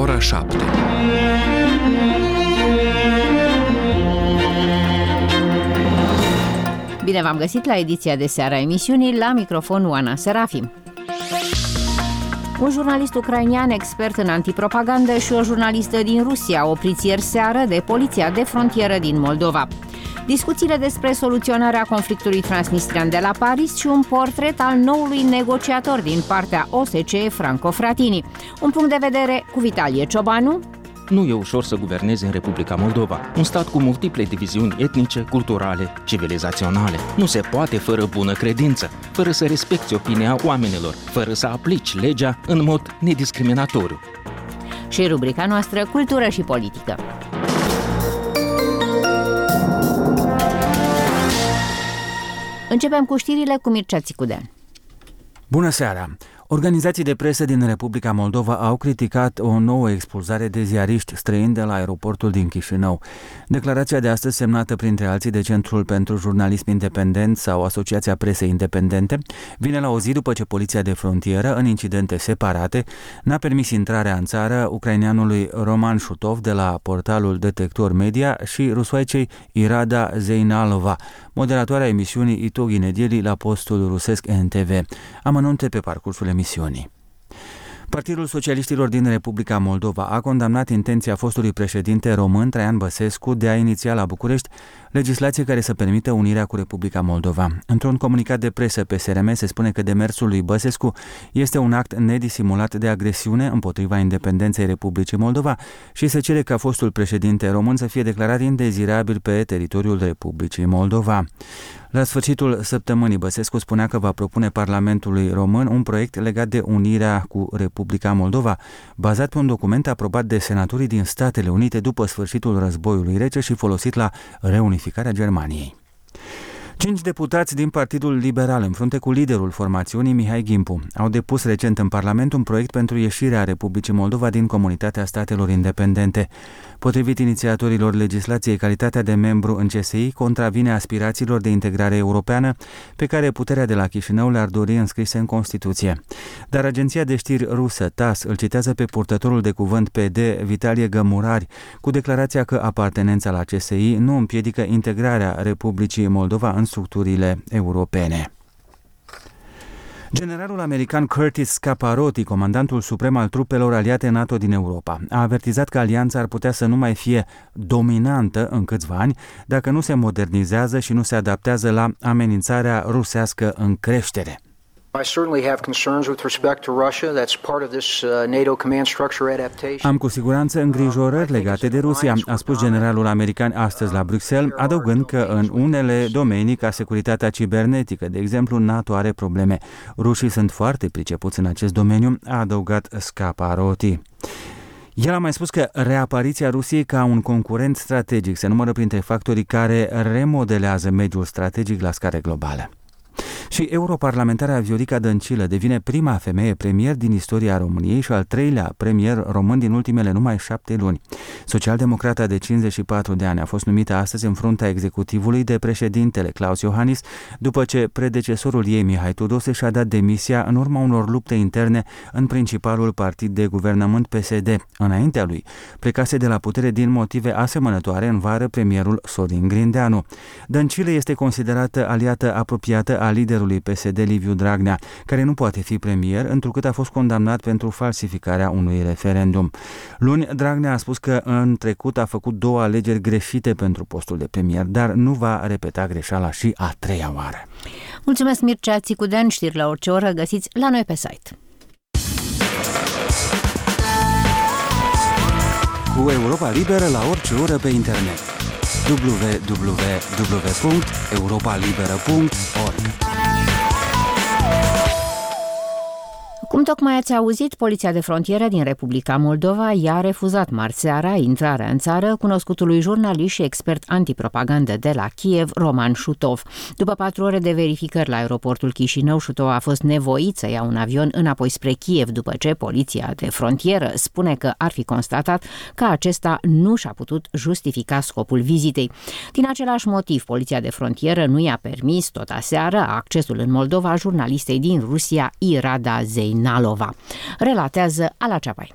ora 7. Bine v-am găsit la ediția de seară a emisiunii, la microfon Oana Serafim. Un jurnalist ucrainean expert în antipropagandă și o jurnalistă din Rusia opriți ieri seară de poliția de frontieră din Moldova. Discuțiile despre soluționarea conflictului transnistrian de la Paris și un portret al noului negociator din partea OSCE, Franco Frattini. Un punct de vedere cu Vitalie Ciobanu. Nu e ușor să guvernezi în Republica Moldova, un stat cu multiple diviziuni etnice, culturale, civilizaționale. Nu se poate fără bună credință, fără să respecti opinia oamenilor, fără să aplici legea în mod nediscriminatoriu. Și rubrica noastră, cultură și politică. Începem cu știrile cu Mircea Țicudean. Bună seara! Organizații de presă din Republica Moldova au criticat o nouă expulzare de ziariști străini de la aeroportul din Chișinău. Declarația de astăzi, semnată printre alții de Centrul pentru Jurnalism Independent sau Asociația Presei Independente, vine la o zi după ce Poliția de Frontieră, în incidente separate, n-a permis intrarea în țară ucraineanului Roman Shutov de la portalul Detector Media și rusoaicei Irada Zeinalova, moderatoarea emisiunii Itogi Nedeli la postul rusesc NTV. Amănunte pe parcursul emisiunii. Partidul Socialiștilor din Republica Moldova a condamnat intenția fostului președinte român Traian Băsescu de a iniția la București legislație care să permită unirea cu Republica Moldova. Într-un comunicat de presă PSRM se spune că demersul lui Băsescu este un act nedisimulat de agresiune împotriva independenței Republicii Moldova și se cere ca fostul președinte român să fie declarat indezirabil pe teritoriul Republicii Moldova. La sfârșitul săptămânii, Băsescu spunea că va propune Parlamentului Român un proiect legat de unirea cu Republica Moldova, bazat pe un document aprobat de senatorii din Statele Unite după sfârșitul războiului rece și folosit la reunificarea Germaniei. 5 deputați din Partidul Liberal, în frunte cu liderul formațiunii Mihai Gimpu, au depus recent în Parlament un proiect pentru ieșirea Republicii Moldova din Comunitatea Statelor Independente. Potrivit inițiatorilor legislației, calitatea de membru în CSI contravine aspirațiilor de integrare europeană pe care puterea de la Chișinău le-ar dori înscrise în Constituție. Dar agenția de știri rusă TASS îl citează pe purtătorul de cuvânt PD, Vitalie Gămurari, cu declarația că apartenența la CSI nu împiedică integrarea Republicii Moldova în structurile europene. Generalul american Curtis Scaparotti, comandantul suprem al trupelor aliate NATO din Europa, a avertizat că alianța ar putea să nu mai fie dominantă în câțiva ani dacă nu se modernizează și nu se adaptează la amenințarea rusească în creștere. Am cu siguranță îngrijorări legate de Rusia, a spus generalul american astăzi la Bruxelles, adăugând că în unele domenii, ca securitatea cibernetică, de exemplu, NATO are probleme. Rușii sunt foarte pricepuți în acest domeniu, a adăugat Scaparotti. El a mai spus că reapariția Rusiei ca un concurent strategic se numără printre factorii care remodelează mediul strategic la scară globală. Și europarlamentarea Viorica Dăncilă devine prima femeie premier din istoria României și al treilea premier român din ultimele numai 7 luni. Socialdemocrata de 54 de ani a fost numită astăzi în fruntea executivului de președintele Klaus Iohannis, după ce predecesorul ei, Mihai Tudose, și-a dat demisia în urma unor lupte interne în principalul partid de guvernământ PSD. Înaintea lui plecase de la putere din motive asemănătoare în vară premierul Sorin Grindeanu. Dăncilă este considerată aliată apropiată a liderului PSD Liviu Dragnea, care nu poate fi premier întrucât a fost condamnat pentru falsificarea unui referendum. Luni, Dragnea a spus că în trecut a făcut 2 alegeri greșite pentru postul de premier, dar nu va repeta greșeala și a 3-a oară. Mulțumesc, Mircea Țicudean. Știri la orice oră găsiți la noi pe site. Cu Europa Liberă la orice oră pe internet. www.europalibera.org. Cum tocmai ați auzit, Poliția de Frontieră din Republica Moldova i-a refuzat marți seara intrarea în țară cunoscutului jurnalist și expert antipropagandă de la Kiev, Roman Shutov. După 4 ore de verificări la aeroportul Chișinău, Shutov a fost nevoit să ia un avion înapoi spre Kiev după ce Poliția de Frontieră spune că ar fi constatat că acesta nu și-a putut justifica scopul vizitei. Din același motiv, Poliția de Frontieră nu i-a permis tot aseară accesul în Moldova jurnalistei din Rusia, Irada Zeinalova. Relatează Ala Ceapai.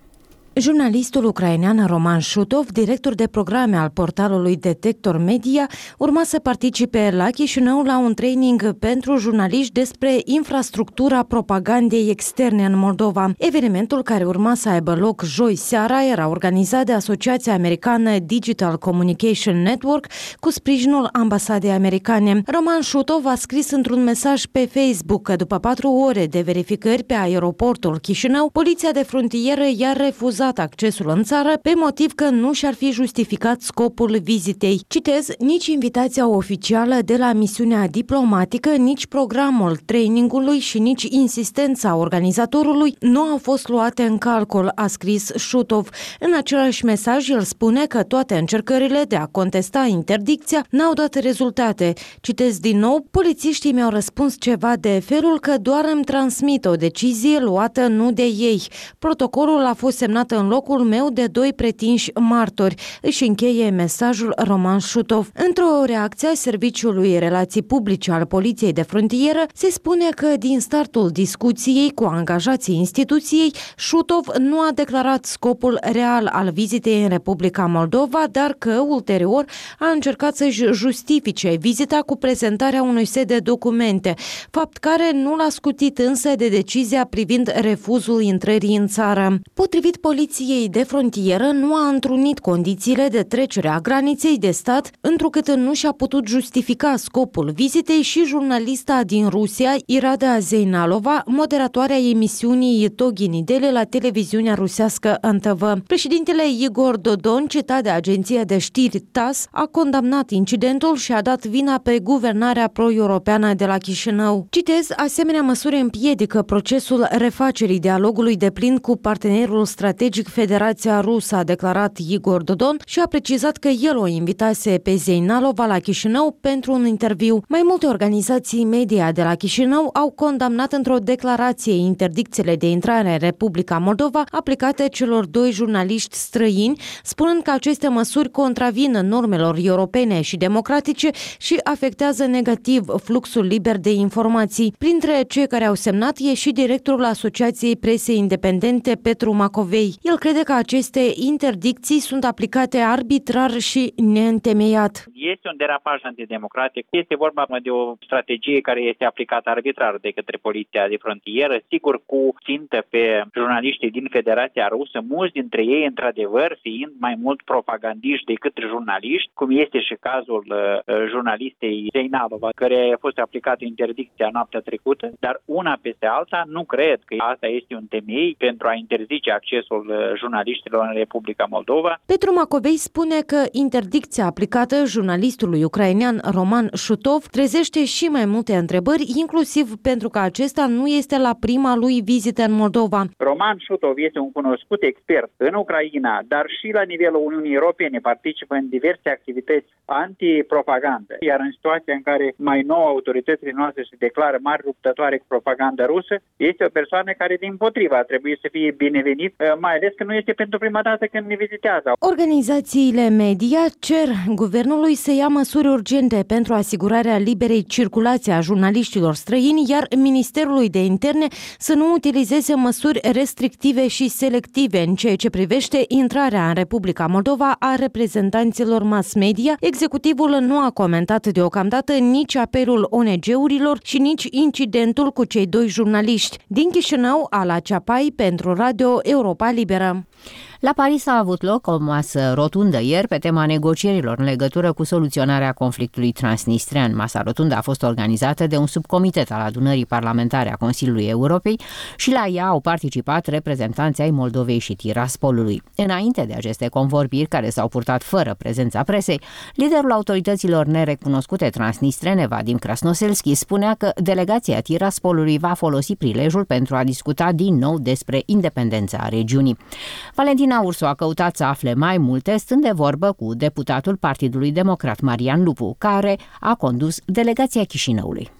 Jurnalistul ucrainean Roman Shutov, director de programe al portalului Detector Media, urma să participe la Chișinău la un training pentru jurnaliști despre infrastructura propagandei externe în Moldova. Evenimentul, care urma să aibă loc joi seara, era organizat de Asociația Americană Digital Communication Network cu sprijinul ambasadei americane. Roman Shutov a scris într-un mesaj pe Facebook că după 4 ore de verificări pe aeroportul Chișinău, poliția de frontieră i-a refuzat accesul în țară pe motiv că nu și-ar fi justificat scopul vizitei. Citez, nici invitația oficială de la misiunea diplomatică, nici programul trainingului și nici insistența organizatorului nu au fost luate în calcul, a scris Shutov. În același mesaj, el spune că toate încercările de a contesta interdicția n-au dat rezultate. Citez din nou, polițiștii mi-au răspuns ceva de felul că doar îmi transmit o decizie luată nu de ei. Protocolul a fost semnat în locul meu de 2 pretinși martori, își încheie mesajul Roman Shutov. Într-o reacție a Serviciului Relații Publice al Poliției de Frontieră, se spune că din startul discuției cu angajații instituției, Shutov nu a declarat scopul real al vizitei în Republica Moldova, dar că ulterior a încercat să-și justifice vizita cu prezentarea unui set de documente, fapt care nu l-a scutit însă de decizia privind refuzul intrării în țară. Potrivit Poliției de Frontieră, nu a întrunit condițiile de trecere a graniței de stat, întrucât nu și-a putut justifica scopul vizitei și jurnalista din Rusia, Irada Zeinalova, moderatoarea emisiunii Itogi Nedeli la televiziunea rusească NTV. Președintele Igor Dodon, citat de agenția de știri TASS, a condamnat incidentul și a dat vina pe guvernarea pro-europeană de la Chișinău. Citez, asemenea măsuri împiedică procesul refacerii dialogului deplin cu partenerul strategic Federația Rusă, a declarat Igor Dodon și a precizat că el o invitase pe Zeinalova la Chișinău pentru un interviu. Mai multe organizații media de la Chișinău au condamnat într-o declarație interdicțiile de intrare în Republica Moldova aplicate celor 2 jurnaliști străini, spunând că aceste măsuri contravin normelor europene și democratice și afectează negativ fluxul liber de informații. Printre cei care au semnat e și directorul Asociației Presei Independente, Petru Macovei. El crede că aceste interdicții sunt aplicate arbitrar și neîntemeiat. Este un derapaj antidemocratic. Este vorba de o strategie care este aplicată arbitrar de către Poliția de Frontieră, sigur cu țintă pe jurnaliștii din Federația Rusă, mulți dintre ei, într-adevăr, fiind mai mult propagandiști decât jurnaliști, cum este și cazul jurnalistei Zeinalova, care a fost aplicată interdicția noaptea trecută, dar una peste alta nu cred că asta este un temei pentru a interzice accesul jurnaliștilor în Republica Moldova. Petru Macovei spune că interdicția aplicată jurnalistului ucrainean Roman Shutov trezește și mai multe întrebări, inclusiv pentru că acesta nu este la prima lui vizită în Moldova. Roman Shutov este un cunoscut expert în Ucraina, dar și la nivelul Uniunii Europene, participă în diverse activități antipropagandă. Iar în situația în care mai nou autoritățile noastre se declară mari luptătoare cu propaganda rusă, este o persoană care din potrivă ar trebui să fie binevenit, mai ales că nu este pentru prima dată când ne vizitează. Organizațiile media cer guvernului să ia măsuri urgente pentru asigurarea liberei circulații a jurnaliștilor străini, iar Ministerului de Interne să nu utilizeze măsuri restrictive și selective în ceea ce privește intrarea în Republica Moldova a reprezentanților mass media. Executivul nu a comentat deocamdată nici apelul ONG-urilor și nici incidentul cu cei 2 jurnaliști. Din Chișinău, Ala Ceapai pentru Radio Europa Liberă. La Paris a avut loc o masă rotundă ieri pe tema negocierilor în legătură cu soluționarea conflictului transnistrian. Masa rotundă a fost organizată de un subcomitet al adunării parlamentare a Consiliului Europei și la ea au participat reprezentanții ai Moldovei și Tiraspolului. Înainte de aceste convorbiri, care s-au purtat fără prezența presei, liderul autorităților nerecunoscute transnistrene, Vadim Krasnoselski, spunea că delegația Tiraspolului va folosi prilejul pentru a discuta din nou despre independența regiunii. Valentina Ursu a căutat să afle mai multe, stând de vorbă cu deputatul Partidului Democrat Marian Lupu, care a condus delegația Chișinăului.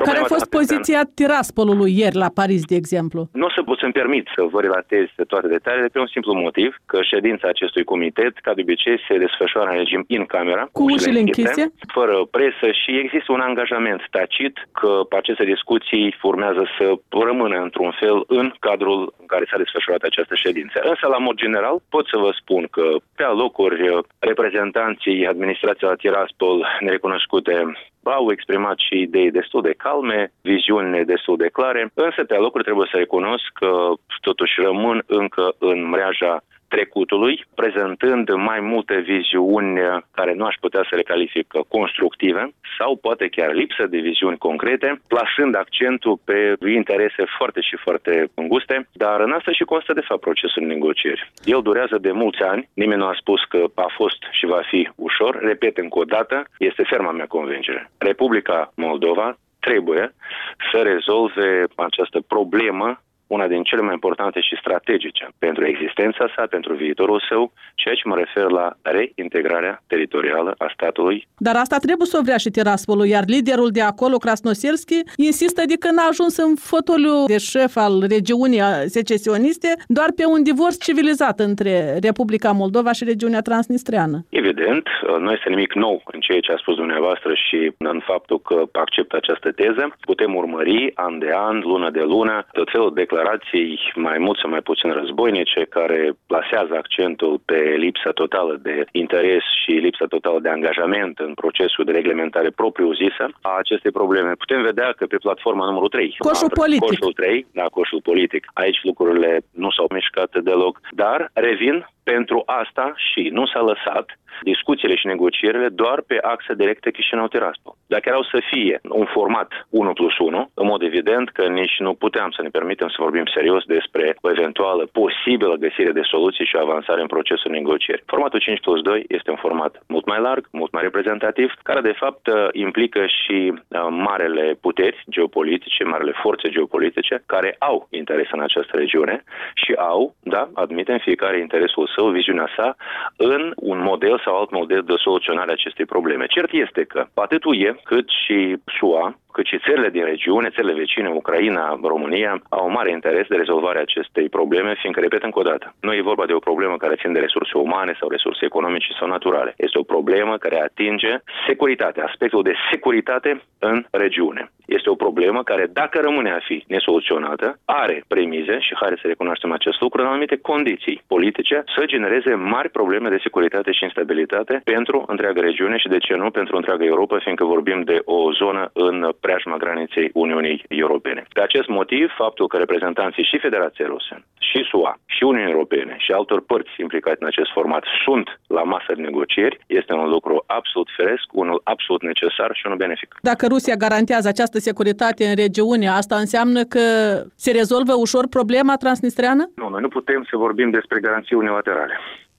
Care a fost poziția Tiraspolului ieri la Paris, de exemplu? Nu o să pot să-mi permit să vă relatez toate detaliile pe un simplu motiv, că ședința acestui comitet, ca de obicei, se desfășoară în regim in camera, cu ușile închise, fără presă și există un angajament tacit că aceste discuții urmează să rămână într-un fel în cadrul în care s-a desfășurat această ședință. Însă, la mod general, pot să vă spun că pe alocuri reprezentanții administrației la Tiraspol nerecunoscute au exprimat și idei destul de calme, viziuni destul de clare, însă pe alocuri trebuie să recunosc că totuși rămân încă în mreaja trecutului, prezentând mai multe viziuni care nu aș putea să le calific constructive sau poate chiar lipsă de viziuni concrete, plasând accentul pe interese foarte și foarte înguste, dar în asta și constă de fapt procesul de negocieri. El durează de mulți ani, nimeni nu a spus că a fost și va fi ușor, repet încă o dată, este ferma mea convingere. Republica Moldova trebuie să rezolve această problemă, una din cele mai importante și strategice pentru existența sa, pentru viitorul său, și aici mă refer la reintegrarea teritorială a statului. Dar asta trebuie să o vrea și Tiraspolul, iar liderul de acolo, Krasnoselski, insistă de când a ajuns în fotoliu de șef al regiunii secesioniste doar pe un divorț civilizat între Republica Moldova și regiunea transnistreană. Evident, nu este nimic nou în ceea ce a spus dumneavoastră și în faptul că acceptă această teză. Putem urmări an de an, lună de lună, tot felul de declarații mai mult sau mai puțin războinice care plasează accentul pe lipsa totală de interes și lipsa totală de angajament în procesul de reglementare propriu-zisă a acestei probleme. Putem vedea că pe platforma numărul 3, coșul politic. Coșul 3, da, coșul politic. Aici lucrurile nu s-au mișcat deloc, dar revin pentru asta și nu s-a lăsat discuțiile și negocierile doar pe axa directă Chișinău-Tiraspol. Dacă erau să fie un format 1+1, în mod evident că nici nu puteam să ne permitem să vorbim serios despre o eventuală posibilă găsire de soluții și avansare în procesul negocieri. Formatul 5+2 este un format mult mai larg, mult mai reprezentativ, care de fapt implică și marele puteri geopolitice, marele forțe geopolitice, care au interes în această regiune și au, da, admitem fiecare interesul său, viziunea sa, în un model sau alt model de soluționare a acestei probleme. Cert este că atât UE cât și SUA, cât și țările din regiune, țările vecine, Ucraina, România, au mare interes de rezolvarea acestei probleme, fiindcă, repet încă o dată, nu e vorba de o problemă care ține de resurse umane sau resurse economice sau naturale. Este o problemă care atinge securitatea, aspectul de securitate în regiune. Este o problemă care, dacă rămâne a fi nesoluționată, are premize, și hai să recunoaștem acest lucru, în anumite condiții politice, să genereze mari probleme de securitate și instabilitate pentru întreaga regiune și, de ce nu, pentru întreaga Europa, fiindcă vorbim de o zonă în preajma graniței Uniunii Europene. De acest motiv, faptul că reprezentanții și Federației Ruse, și SUA, și Uniunii Europene, și altor părți implicate în acest format sunt la masă de negocieri, este un lucru absolut firesc, unul absolut necesar și unul benefic. Dacă Rusia garantează această securitate în regiune, asta înseamnă că se rezolvă ușor problema transnistreană? Nu, noi nu putem să vorbim despre garanții unilaterale.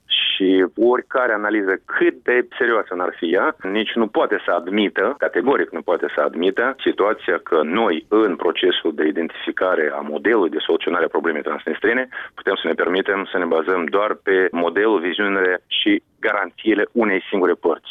Și oricare analiză cât de serioasă n-ar fi ea, nici nu poate să admită, categoric nu poate să admită, situația că noi, în procesul de identificare a modelului de soluționare a problemei transnistrene, putem să ne permitem să ne bazăm doar pe modelul, viziunile și garanțiile unei singure părți.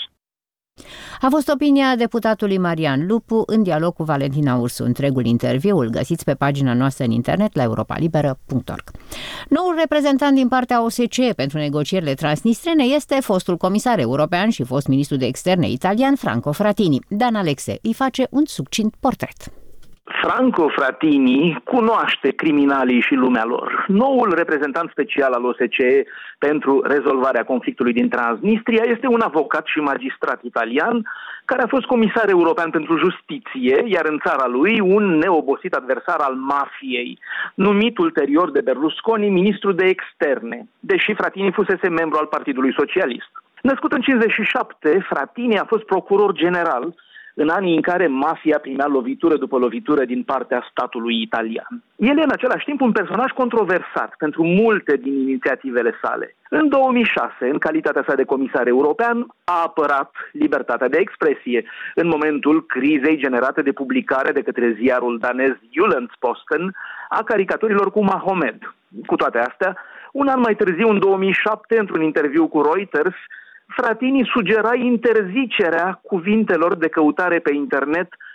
A fost opinia deputatului Marian Lupu în dialog cu Valentina Ursu. Întregul interviu îl găsiți pe pagina noastră în internet la europalibera.org. Noul reprezentant din partea OSCE pentru negocierile transnistrene este fostul comisar european și fost ministru de externe italian Franco Frattini. Dan Alexe îi face un succint portret. Franco Frattini cunoaște criminalii și lumea lor. Noul reprezentant special al OSCE pentru rezolvarea conflictului din Transnistria este un avocat și magistrat italian care a fost comisar european pentru justiție, iar în țara lui un neobosit adversar al mafiei, numit ulterior de Berlusconi ministru de externe, deși Frattini fusese membru al Partidului Socialist. Născut în 1957, Frattini a fost procuror general în anii în care mafia primea lovitură după lovitură din partea statului italian. El e în același timp un personaj controversat pentru multe din inițiativele sale. În 2006, în calitatea sa de comisar european, a apărat libertatea de expresie în momentul crizei generate de publicare de către ziarul danez Jyllands-Posten a caricaturilor cu Mahomed. Cu toate astea, un an mai târziu, în 2007, într-un interviu cu Reuters, Frattini sugera interzicerea cuvintelor de căutare pe internet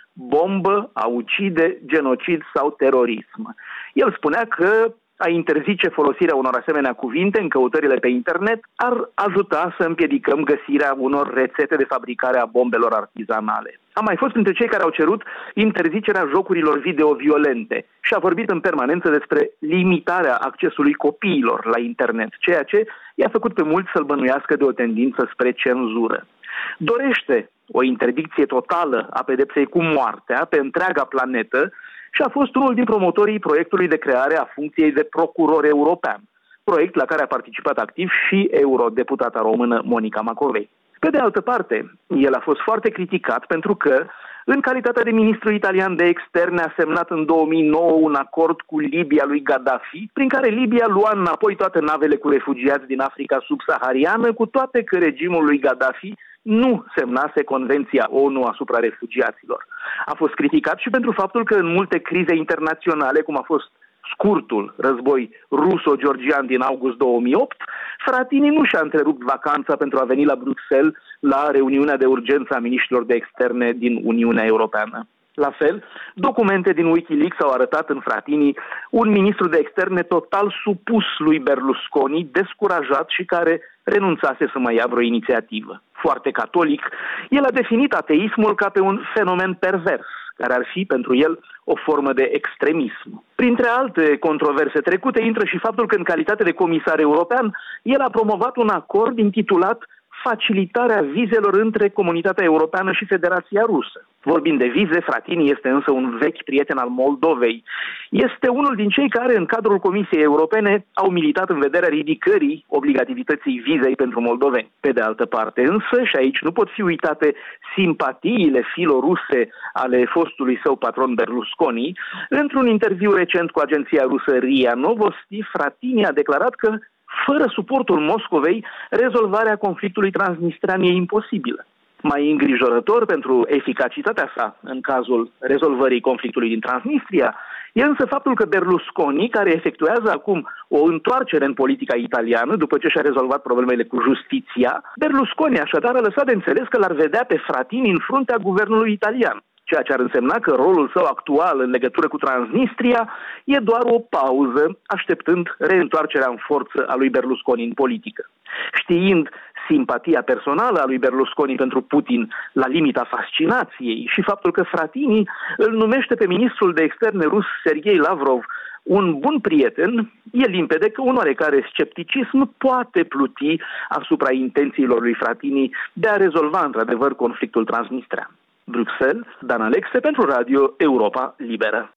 bombă, a ucide, genocid sau terorism. El spunea că a interzice folosirea unor asemenea cuvinte în căutările pe internet ar ajuta să împiedicăm găsirea unor rețete de fabricare a bombelor artizanale. A mai fost printre cei care au cerut interzicerea jocurilor video violente și a vorbit în permanență despre limitarea accesului copiilor la internet, ceea ce i-a făcut pe mulți să-l bănuiască de o tendință spre cenzură. Dorește o interdicție totală a pedepsei cu moartea pe întreaga planetă și a fost unul din promotorii proiectului de creare a funcției de procuror european, proiect la care a participat activ și eurodeputata română Monica Macovei. Pe de altă parte, el a fost foarte criticat pentru că, în calitate de ministru italian de externe, a semnat în 2009 un acord cu Libia lui Gaddafi, prin care Libia lua înapoi toate navele cu refugiați din Africa subsahariană, cu toate că regimul lui Gaddafi nu semnase Convenția ONU asupra refugiaților. A fost criticat și pentru faptul că în multe crize internaționale, cum a fost scurtul război ruso-georgian din august 2008, Frattini nu și-a întrerupt vacanța pentru a veni la Bruxelles la reuniunea de urgență a miniștrilor de externe din Uniunea Europeană. La fel, documente din Wikileaks au arătat în Frattini un ministru de externe total supus lui Berlusconi, descurajat și care renunțase să mai ia vreo inițiativă. Foarte catolic, el a definit ateismul ca pe un fenomen pervers, care ar fi pentru el o formă de extremism. Printre alte controverse trecute intră și faptul că în calitate de comisar european, el a promovat un acord intitulat facilitarea vizelor între Comunitatea Europeană și Federația Rusă. Vorbind de vize, Frattini este însă un vechi prieten al Moldovei. Este unul din cei care, în cadrul Comisiei Europene, au militat în vederea ridicării obligativității vizei pentru moldoveni. Pe de altă parte, însă, și aici nu pot fi uitate simpatiile filoruse ale fostului său patron Berlusconi, într-un interviu recent cu agenția rusă RIA Novosti, Frattini a declarat că fără suportul Moscovei, rezolvarea conflictului transnistrean e imposibilă. Mai îngrijorător pentru eficacitatea sa în cazul rezolvării conflictului din Transnistria e însă faptul că Berlusconi, care efectuează acum o întoarcere în politica italiană după ce și-a rezolvat problemele cu justiția, Berlusconi așadar a lăsat de înțeles că l-ar vedea pe Frattini în fruntea guvernului italian, ceea ce ar însemna că rolul său actual în legătură cu Transnistria e doar o pauză, așteptând reîntoarcerea în forță a lui Berlusconi în politică. Știind simpatia personală a lui Berlusconi pentru Putin la limita fascinației și faptul că Frattini îl numește pe ministrul de externe rus Sergei Lavrov un bun prieten, e limpede că un oarecare scepticism poate pluti asupra intențiilor lui Frattini de a rezolva într-adevăr conflictul transnistrean. Bruxelles, Dan Alexe pentru Radio Europa Liberă.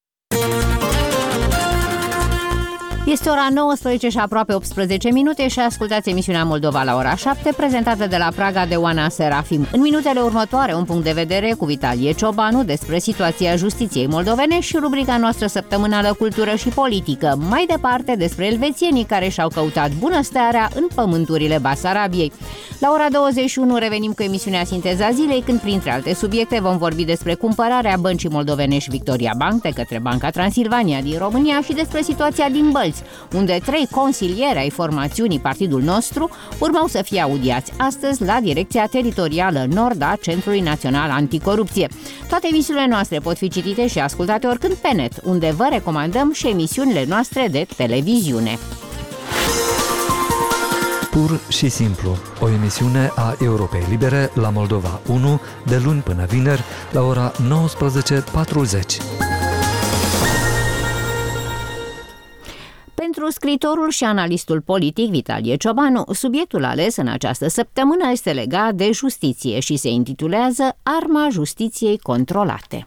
Este ora 19 și aproape 18 minute și ascultați emisiunea Moldova la ora 7, prezentată de la Praga de Oana Serafim. În minutele următoare, un punct de vedere cu Vitalie Ciobanu despre situația justiției moldovene și rubrica noastră săptămânală Cultură și Politică. Mai departe, despre elvețienii care și-au căutat bunăstarea în pământurile Basarabiei. La ora 21 revenim cu emisiunea Sinteza Zilei, când, printre alte subiecte, vom vorbi despre cumpărarea băncii moldovenești Victoria Bank de către Banca Transilvania din România și despre situația din Bălți, unde 3 consilieri ai formațiunii Partidul Nostru urmau să fie audiați astăzi la Direcția Teritorială Nord a Centrului Național Anticorupție. Toate emisiunile noastre pot fi citite și ascultate oricând pe net, unde vă recomandăm și emisiunile noastre de televiziune. Pur și simplu, o emisiune a Europei Libere la Moldova 1, de luni până vineri, la ora 19:40. Pentru scriitorul și analistul politic Vitalie Ciobanu, subiectul ales în această săptămână este legat de justiție și se intitulează Arma justiției controlate.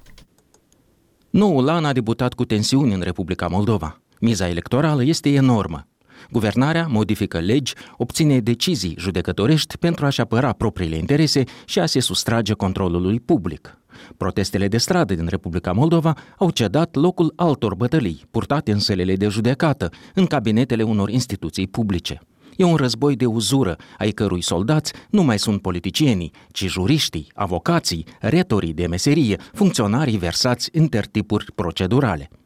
Noul an a debutat cu tensiuni în Republica Moldova. Miza electorală este enormă. Guvernarea modifică legi, obține decizii judecătorești pentru a-și apăra propriile interese și a se sustrage controlului public. Protestele de stradă din Republica Moldova au cedat locul altor bătălii purtate în sălile de judecată, în cabinetele unor instituții publice. E un război de uzură, ai cărui soldați nu mai sunt politicienii, ci juriștii, avocații, retorii de meserie, funcționarii versați în tertipuri procedurale.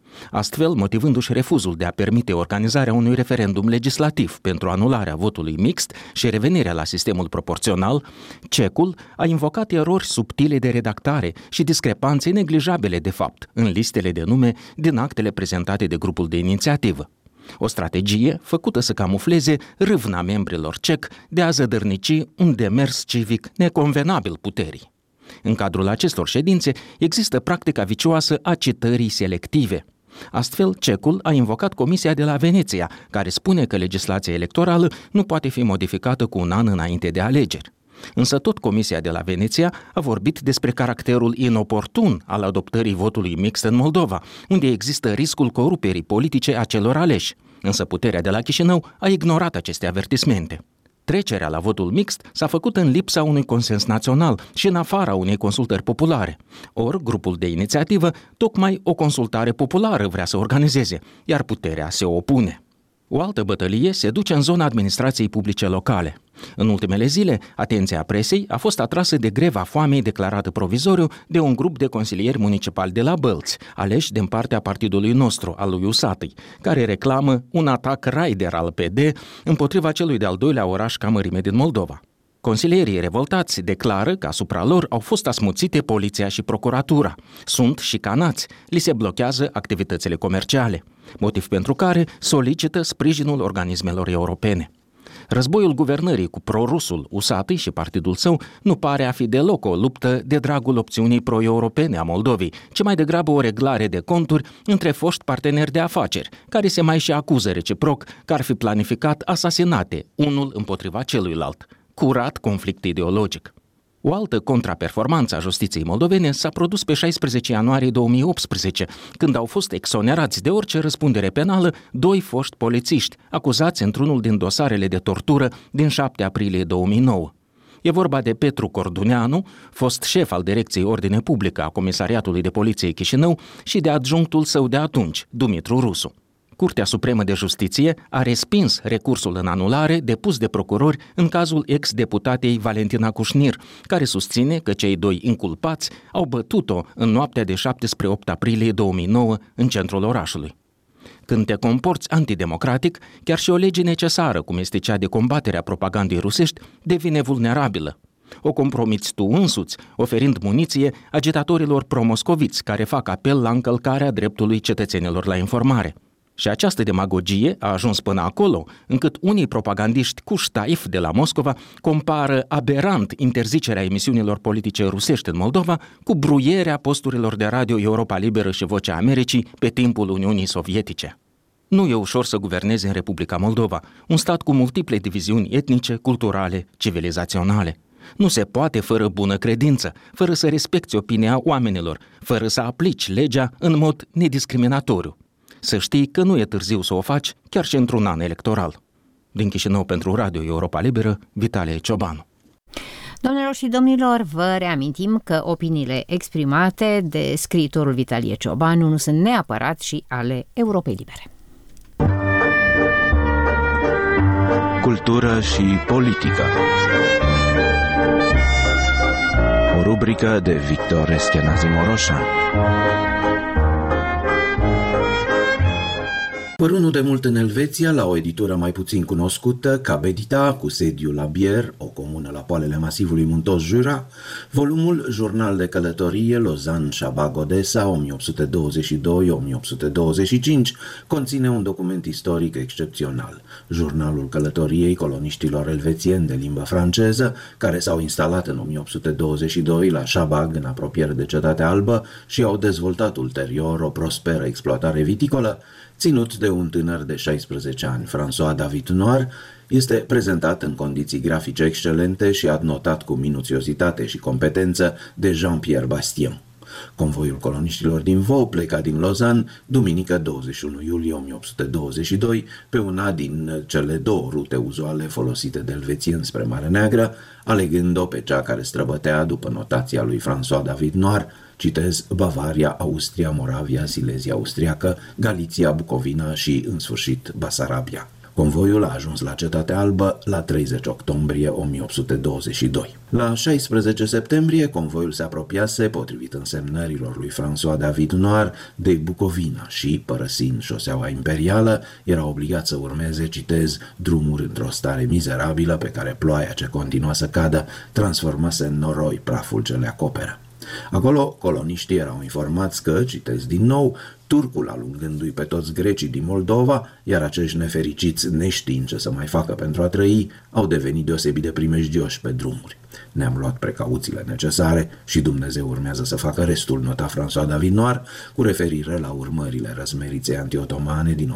astfel motivându-și refuzul de a permite organizarea unui referendum legislativ pentru anularea votului mixt și revenirea la sistemul proporțional, CEC-ul a invocat erori subtile de redactare și discrepanțe neglijabile de fapt în listele de nume din actele prezentate de grupul de inițiativă. O strategie făcută să camufleze râvna membrilor CEC de a zădărnici un demers civic neconvenabil puterii. În cadrul acestor ședințe există practica vicioasă a citării selective. Astfel, CEC-ul a invocat Comisia de la Veneția, care spune că legislația electorală nu poate fi modificată cu un an înainte de alegeri. Însă tot Comisia de la Veneția a vorbit despre caracterul inoportun al adoptării votului mixt în Moldova, unde există riscul coruperii politice a celor aleși. Însă puterea de la Chișinău a ignorat aceste avertismente. Trecerea la votul mixt s-a făcut în lipsa unui consens național și în afara unei consultări populare. Ori grupul de inițiativă tocmai o consultare populară vrea să organizeze, iar puterea se opune. O altă bătălie se duce în zona administrației publice locale. În ultimele zile, atenția presei a fost atrasă de greva foamei declarată provizoriu de un grup de consilieri municipali de la Bălți, aleși din partea partidului nostru, al lui Usatăi, care reclamă un atac raider al PD împotriva celui de-al doilea oraș ca mărime din Moldova. Consilierii revoltați declară că asupra lor au fost asmuțite poliția și procuratura. Sunt șicanați, li se blochează activitățile comerciale, motiv pentru care solicită sprijinul organismelor europene. Războiul guvernării cu prorusul Usatăi și partidul său nu pare a fi deloc o luptă de dragul opțiunii pro-europene a Moldovei, ci mai degrabă o reglare de conturi între foști parteneri de afaceri, care se mai și acuză reciproc că ar fi planificat asasinate unul împotriva celuilalt. Curat conflict ideologic. O altă contraperformanță a justiției moldovene s-a produs pe 16 ianuarie 2018, când au fost exonerați de orice răspundere penală doi foști polițiști, acuzați într-unul din dosarele de tortură din 7 aprilie 2009. E vorba de Petru Corduneanu, fost șef al Direcției Ordine Publică a Comisariatului de Poliție Chișinău, și de adjunctul său de atunci, Dumitru Rusu. Curtea Supremă de Justiție a respins recursul în anulare depus de procurori în cazul ex-deputatei Valentina Cușnir, care susține că cei doi inculpați au bătut-o în noaptea de 7 spre 8 aprilie 2009 în centrul orașului. Când te comporți antidemocratic, chiar și o lege necesară, cum este cea de combatere a propagandei rusești, devine vulnerabilă. O compromiți tu însuți, oferind muniție agitatorilor promoscoviți care fac apel la încălcarea dreptului cetățenilor la informare. Și această demagogie a ajuns până acolo, încât unii propagandiști cu ștaif de la Moscova compară aberant interzicerea emisiunilor politice rusești în Moldova cu bruierea posturilor de radio Europa Liberă și Vocea Americii pe timpul Uniunii Sovietice. Nu e ușor să guvernezi în Republica Moldova, un stat cu multiple diviziuni etnice, culturale, civilizaționale. Nu se poate fără bună credință, fără să respecti opinia oamenilor, fără să aplici legea în mod nediscriminatoriu. Să știi că nu e târziu să o faci chiar și într-un an electoral. Din Chișinău pentru Radio Europa Liberă, Vitalie Ciobanu. Doamnelor și domnilor, vă reamintim că opiniile exprimate de scriitorul Vitalie Ciobanu nu sunt neapărat și ale Europei Libere. Cultură și politică. O rubrică de Victor Eschenazi Moroșan. Părând de mult în Elveția, la o editură mai puțin cunoscută, Cabedita, cu sediu la Bier, o comună la poalele masivului muntos Jura, volumul Jurnal de călătorie Lausanne-Chabag-Odessa 1822-1825 conține un document istoric excepțional. Jurnalul călătoriei coloniștilor elvețieni de limbă franceză, care s-au instalat în 1822 la Chabag, în apropiere de Cetatea Albă, și au dezvoltat ulterior o prosperă exploatare viticolă, ținut de un tânăr de 16 ani, François David Noir, este prezentat în condiții grafice excelente și adnotat cu minuțiozitate și competență de Jean-Pierre Bastien. Convoiul coloniștilor din Vaud pleca din Lausanne duminică 21 iulie 1822 pe una din cele două rute uzuale folosite de elvețieni spre Marea Neagră, alegând-o pe cea care străbătea, după notația lui François David Noir, citez, Bavaria, Austria, Moravia, Silezia austriacă, Galiția, Bucovina și, în sfârșit, Basarabia. Convoiul a ajuns la Cetatea Albă la 30 octombrie 1822. La 16 septembrie, convoiul se apropiase, potrivit însemnărilor lui François David Noir, de Bucovina și, părăsind șoseaua imperială, era obligat să urmeze, citez, drumuri într-o stare mizerabilă pe care ploaia ce continua să cadă transformase în noroi praful ce le acoperă. Acolo, coloniștii erau informați că, citez din nou, turcul alungându-i pe toți grecii din Moldova, iar acești nefericiți, neștiind ce să mai facă pentru a trăi, au devenit deosebit de primejdioși pe drumuri. Ne-am luat precauțiile necesare și Dumnezeu urmează să facă restul, nota François David Noir, cu referire la urmările răzmeriței antiotomane din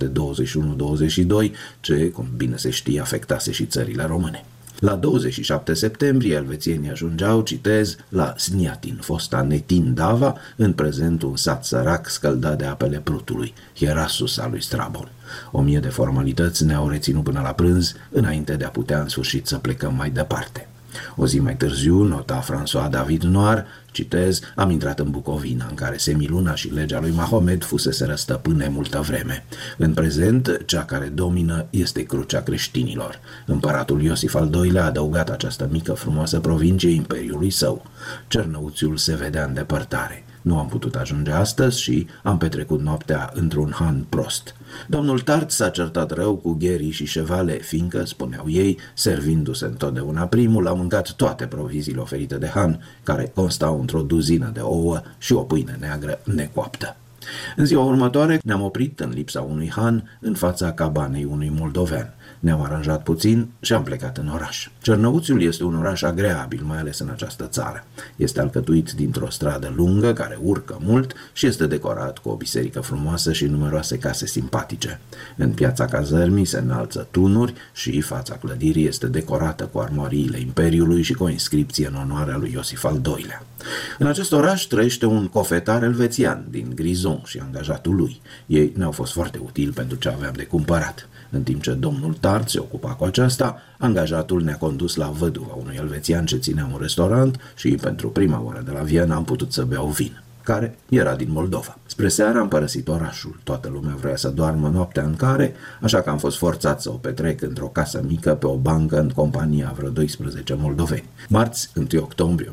1821-22, ce, cum bine se știe, afectase și țările române. La 27 septembrie, elvețienii ajungeau, citez, la Sniatin, fosta Netin Dava, în prezent un sat sărac scăldat de apele Prutului, Hierasus al lui Strabon. 1000 de formalități ne-au reținut până la prânz, înainte de a putea în sfârșit să plecăm mai departe. O zi mai târziu, nota François David Noir, citez, am intrat în Bucovina, în care semiluna și legea lui Mahomed fusese stăpâne multă vreme. În prezent, cea care domină este crucea creștinilor. Împăratul Iosif al II-lea a adăugat această mică frumoasă provincie imperiului său. Cernăuțiul se vedea în depărtare. Nu am putut ajunge astăzi și am petrecut noaptea într-un han prost. Domnul Tart s-a certat rău cu Gheri și Chevale, fiindcă, spuneau ei, servindu-se întotdeauna primul, a mâncat toate proviziile oferite de han, care constau într-o duzină de ouă și o pâine neagră necoaptă. În ziua următoare ne-am oprit, în lipsa unui han, în fața cabanei unui moldovean. Ne-am aranjat puțin și am plecat în oraș. Cernăuțiul este un oraș agreabil, mai ales în această țară. Este alcătuit dintr-o stradă lungă care urcă mult și este decorat cu o biserică frumoasă și numeroase case simpatice. În piața cazărmii se înalță tunuri și fața clădirii este decorată cu armoriile Imperiului și cu o inscripție în onoarea lui Iosif al II-lea. În acest oraș trăiește un cofetar elvețian din Grison și angajatul lui. Ei ne-au fost foarte utili pentru ce aveam de cumpărat. În timp ce domnul Tart se ocupa cu aceasta, angajatul ne-a condus la văduva unui elvețian ce ținea un restaurant și pentru prima oară de la Viena am putut să beau vin, care era din Moldova. Spre seară am părăsit orașul. Toată lumea vrea să doarmă noaptea în care, așa că am fost forțat să o petrec într-o casă mică pe o bancă în compania vreo 12 moldoveni. Marți, 1 octombrie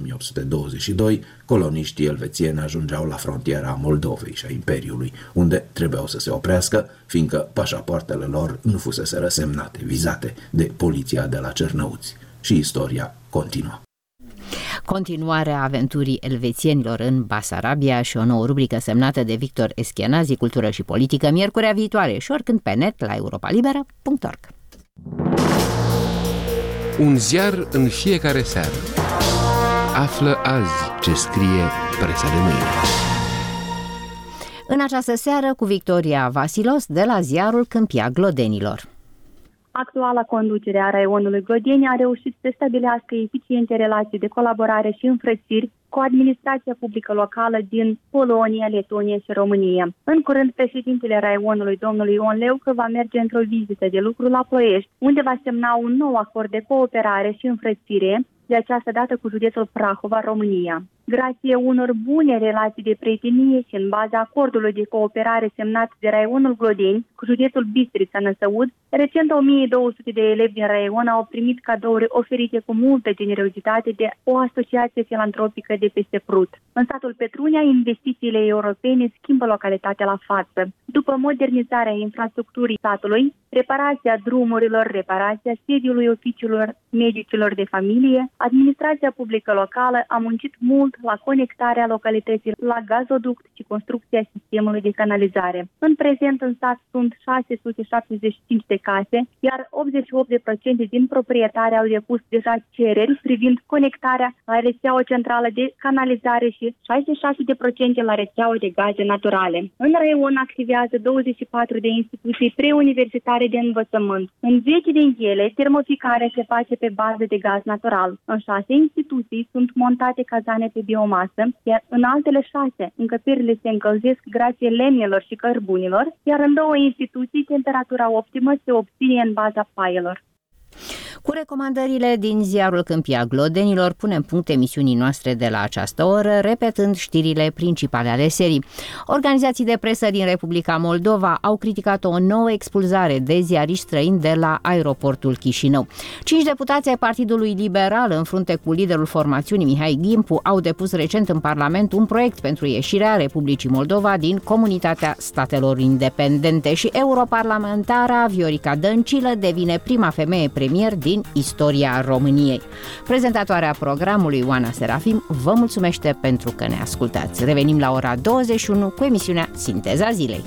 1822, coloniștii elvețieni ajungeau la frontiera Moldovei și a Imperiului, unde trebuiau să se oprească, fiindcă pașapoartele lor nu fusese semnate, vizate de poliția de la Cernăuți. Și istoria continuă. Continuarea aventurii elvețienilor în Basarabia și o nouă rubrică semnată de Victor Eschenazi, Cultură și Politică, miercurea viitoare și oricând pe net la europalibera.org. Un ziar în fiecare seară. Află azi ce scrie presa de mâine. În această seară cu Victoria Vasilos de la ziarul Câmpia Glodenilor. Actuala conducere a raionului Glodeni a reușit să stabilească eficiente relații de colaborare și înfrățiri cu administrația publică locală din Polonia, Letonia și România. În curând, președintele raionului, domnul Ion Leucă, va merge într-o vizită de lucru la Ploiești, unde va semna un nou acord de cooperare și înfrățire, de această dată cu județul Prahova, România. Grație unor bune relații de prietenie și în baza acordului de cooperare semnat de raionul Glodeni cu județul Bistrița Năsăud, recent 1200 de elevi din raion au primit cadouri oferite cu multă generozitate de o asociație filantropică de peste Prut. În satul Petrunia, investițiile europene schimbă localitatea la față. După modernizarea infrastructurii satului, reparația drumurilor, reparația sediului oficiilor medicilor de familie, administrația publică locală a muncit mult la conectarea localității la gazoduct și construcția sistemului de canalizare. În prezent în sat sunt 675 de case, iar 88% din proprietari au depus deja cereri privind conectarea la rețeaua centrală de canalizare și 66% la rețeaua de gaze naturale. În raion activează 24 de instituții preuniversitare de învățământ. În 10 din ele, termoficarea se face pe bază de gaz natural. În 6 instituții sunt montate cazane pe biomasă, iar în altele 6 încăperile se încălzesc grație lemnelor și cărbunilor, iar în 2 instituții temperatura optimă se obține în baza paielor. Cu recomandările din ziarul Câmpia Glodenilor punem punct emisiunii noastre de la această oră, repetând știrile principale ale serii. Organizații de presă din Republica Moldova au criticat o nouă expulzare de ziariști străini de la aeroportul Chișinău. 5 deputați ai Partidului Liberal, în frunte cu liderul formațiunii Mihai Gimpu, au depus recent în Parlament un proiect pentru ieșirea Republicii Moldova din Comunitatea Statelor Independente și europarlamentara Viorica Dăncilă devine prima femeie premier din istoria României. Prezentatoarea programului, Oana Serafim, vă mulțumește pentru că ne ascultați. Revenim la ora 21 cu emisiunea Sinteza Zilei.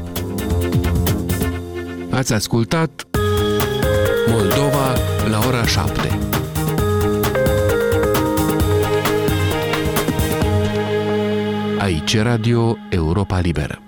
Ați ascultat Moldova la ora 7. Aici Radio Europa Liberă.